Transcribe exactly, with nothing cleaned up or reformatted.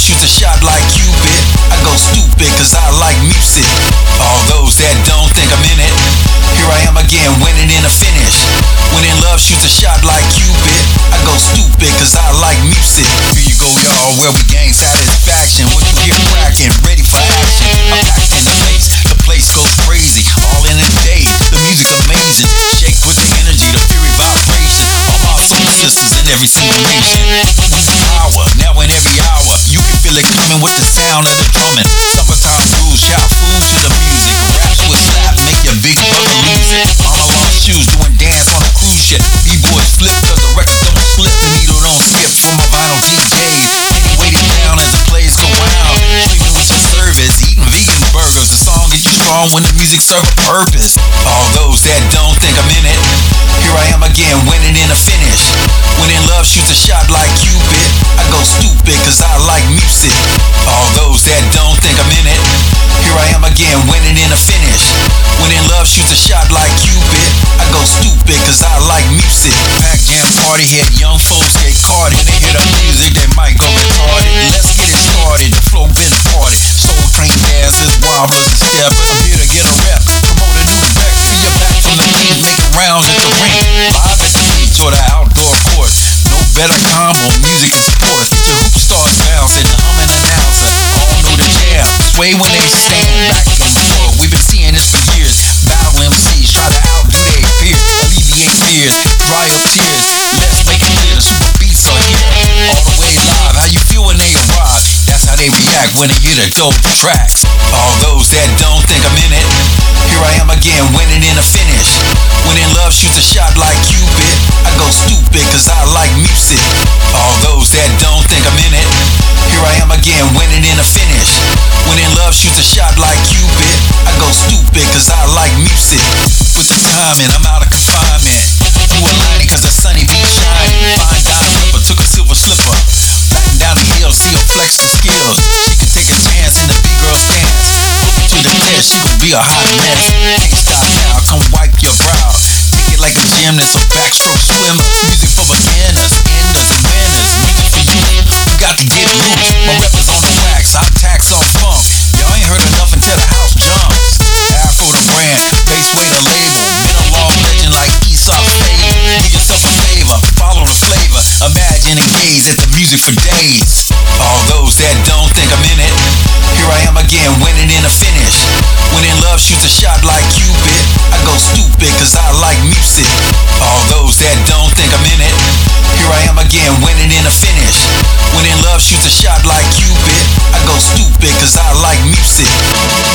shoots a shot like Cupid. I go stupid cause I like music. All those that don't think I'm in it, here I am again, winning in a finish. When in love shoots a shot like Cupid, I go stupid cause I like music. Here you go y'all, where we gain satisfaction. What you hear cracking, ready for action. I'm packed in the place, the place goes crazy. All in a day, the music amazing. Shake with the energy, the fury vibration. All my soul sisters in every single nation. Music power, now in every hour. You can feel it coming with the sound of the drumming. Summertime blues, shout food to the music. Raps with slap, make your big brother lose it. Mama lost shoes, doing dance on a cruise ship. B-boys flip cause the record don't slip. The needle don't skip for my vinyl D Js. Anyway, it down as the plays go round. Streaming with your service, eating vegan burgers. The song gets you strong when the music serve a purpose. All those that don't think I'm in it, here I am again, winning in a finish. When in love shoots a shot like Cupid, I go stupid cause I like music. All those that don't think I'm in it, here I am again, winning in a finish. When in love shoots a shot like Cupid, I go stupid cause I like music. Pack jam party, had young folks get caught. When they hear the music, they might go retarded. Let's get it started, the flow been parted. Soul train dancers, wobblers and steppers. I'm here to get a rep, promote a new rec. See you back from the beat, making rounds at the ring. Live at the beach or the outdoor court. No better combo, music and sports. Get your hoop stars bouncing, the humming announcer. All know the jam, sway when they stand back and forth. We've been seeing this for years. Battle M Cs try to outdo their peers, alleviate fears, dry your tears. Let's make it clear, the super beats are here. All the way live, how you feel when they arrive? That's how they react when they hear the dope tracks. All those that don't think I'm in it, here I am again, winning in a finish. When in love shoots a shot like Cupid, I go stupid cause I like music. All those that don't think I'm in it, here I am again, winning in a finish. When in love shoots a shot like Cupid, I go stupid cause I like music. With the timing, I'm out of confinement. You aligning cause the sunny beat shining. Fine dime ripper, took a silver slipper. Batten down the hill, see her flex the skills. She can take a chance in the big girl stance. Put me to the test, she gon' be a hot mess. Can't stop now, come wipe your brow. Take it like a gymnast or backstroke swimmer. Music for beginners, enders, and winners. Music for you, you got to get loose. My rep is on the wax, I tax on funk. Y'all ain't heard enough until the house jumps. Afro the brand, bass way the label. Been a long legend like Aesop Fable. Do yourself a favor, follow the flavor. Imagine and gaze at the music for days. All those that don't think I'm in it, here I am again, winning in a finish. When in love shoots a shot like Cupid, I go stupid cause I like music. All those that don't think I'm in it, here I am again, winning in a finish. When in love shoots a shot like Cupid, I go stupid cause I like music.